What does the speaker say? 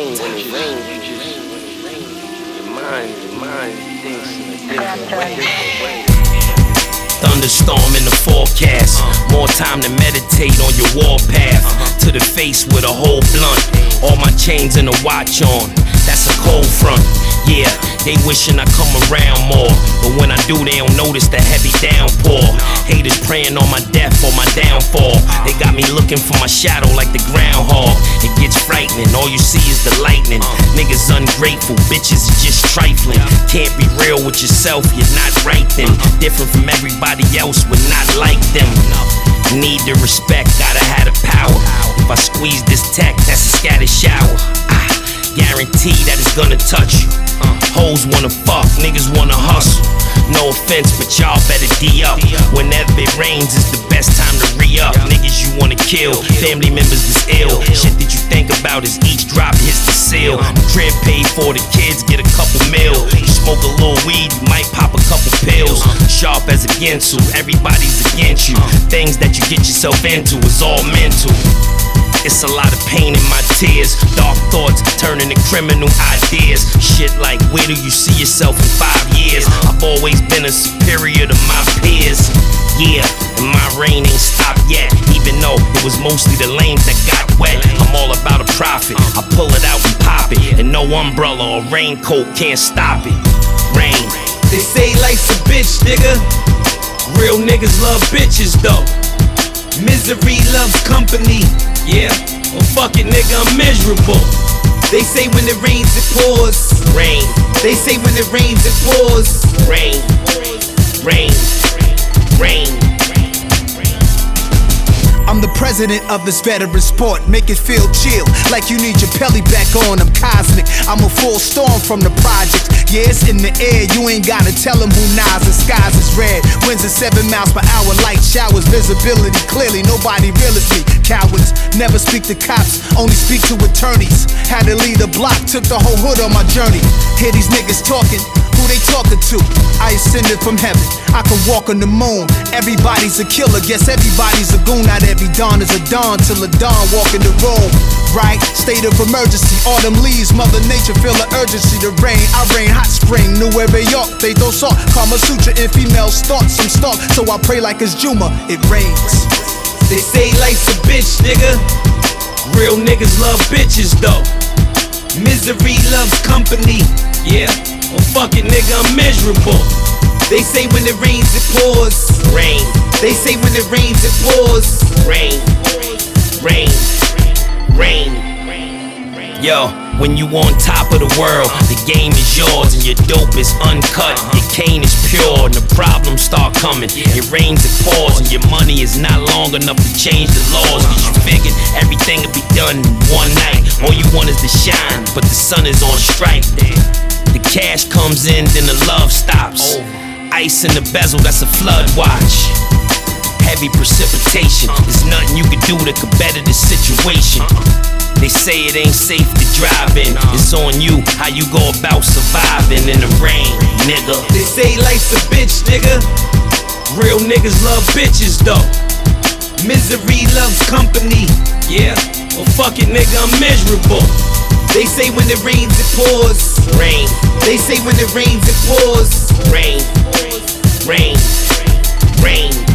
mind thinks in a different way. Thunderstorm in the forecast. More time to meditate on your warpath. To the face with a whole blunt. All my chains and a watch on. That's a cold front. Yeah, they wishing I come around more, but when I do, they don't notice the heavy downpour. Haters praying on my death or my downfall. They got me looking for my shadow like the groundhog. It gets frightening, all you see is the lightning. Niggas ungrateful, bitches is just trifling. Can't be real with yourself, you're not right then. Different from everybody else, we're not like them. Need the respect, gotta have the power. If I squeeze this tech, that's a scattered shower. Guarantee that it's gonna touch you. Hoes wanna fuck, niggas wanna hustle. No offense, but y'all better D up. Whenever it rains, it's the best time to re-up. Niggas you wanna kill, family members is ill. Shit that you think about is each drop hits the seal. The crib paid for, the kids get a couple mil. You smoke a little weed, you might pop a couple pills. Sharp as a Ginsu, everybody's against you. Things that you get yourself into is all mental. It's a lot of pain in my tears. Dark thoughts turning to criminal ideas. Shit like, where do you see yourself in 5 years? I've always been a superior to my peers. Yeah, and my reign ain't stopped yet. Even though it was mostly the lanes that got wet. I'm all about a profit. I pull it out and pop it. And no umbrella or raincoat can't stop it. Rain. They say life's a bitch, nigga. Real niggas love bitches though. Misery loves company. Yeah, well fuck it, nigga, I'm miserable. They say when it rains, it pours. Rain. They say when it rains, it pours. Rain. Rain. Rain. I'm the president of this veteran sport. Make it feel chill, like you need your pelly back on. I'm cosmic, I'm a full storm from the projects. Yeah, it's in the air, you ain't gotta tell them who Nas. The skies is red, winds at 7 miles per hour. Light showers, visibility clearly, nobody real as me. Cowards never speak to cops, only speak to attorneys. Had to lead a block, took the whole hood on my journey. Hear these niggas talking, who they talking to? I ascended from heaven, I can walk on the moon. Everybody's a killer, guess everybody's a goon. Not every dawn is a dawn till a dawn walk in the room. Right, state of emergency, autumn leaves, Mother Nature feel the urgency to rain. I rain, hot spring, Nueva York, they throw salt. Kama Sutra in female start, some start, so I pray like it's Juma, it rains. They say life's a bitch, nigga. Real niggas love bitches though. Misery loves company. Yeah, well fuck it, nigga, I'm miserable. They say when it rains, it pours. Rain. They say when it rains, it pours. Rain. Rain. Rain. Yo, when you on top of the world, the game is yours and your dope is uncut. Your cane is pure and the problems start coming. It rains, it pours, and your money is not long enough to change the laws. Cause you figured everything would be done in one night. All you want is to shine, but the sun is on strike. The cash comes in, then the love stops. Ice in the bezel, that's a flood watch. Heavy precipitation, there's nothing you can do that could better the situation. They say it ain't safe to drive in. It's on you, how you go about surviving in the rain, nigga. They say life's a bitch, nigga. Real niggas love bitches though. Misery loves company. Yeah, well fuck it, nigga, I'm miserable. They say when it rains, it pours. Rain. They say when it rains, it pours. Rain. Rain. Rain.